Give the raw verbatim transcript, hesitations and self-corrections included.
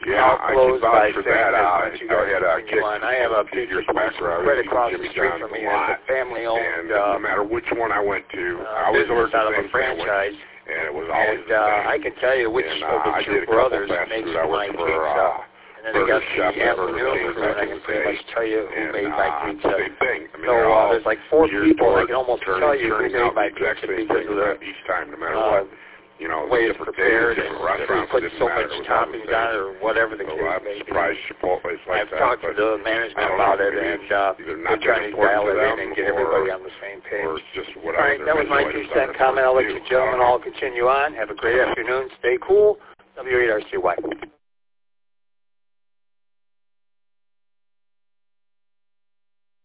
Yeah, I'll close I by for saying that. that Uh, once you guys I had a continue on, I have a pizza place right across the street from me. It's a family-owned, and uh, no matter which one I went to, uh, I was business out of a same franchise. sandwich, and it was always And uh, I can tell you which and, of uh, the I two did a couple brothers fast makes food. I my worked for, pizza. uh, And then they got the Chef Burger afternoon King crew, and I can pretty much tell you who and, made my uh, pizza. Same thing. I mean, So uh, there's like four people. I can almost turning, tell you who turning made out my the exact pizza same because thing of the each time, no matter uh, what. You know, way it's different prepared days, and different who restaurants, put it didn't so matter. much It was toppings on it or whatever the so case I'm may be. surprised Chipotle is like I've that. talked but to the management I don't about know, it, maybe and uh, either they're not trying to important dial to it them in and get or, everybody on the same page. or it's just All whatever. right, that was my two cent comment. I'll let you gentlemen all continue on. Have a great afternoon. Stay cool. W eight R C Y.